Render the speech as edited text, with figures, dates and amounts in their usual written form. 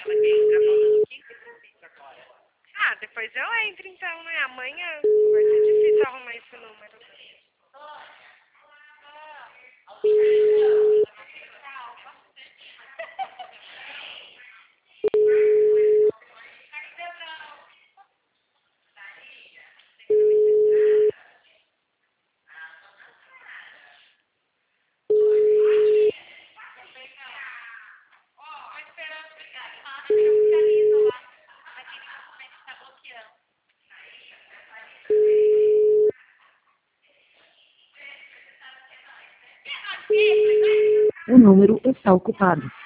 Ah, depois eu entro então, né? Amanhã vai ser difícil arrumar esse número. O número está ocupado.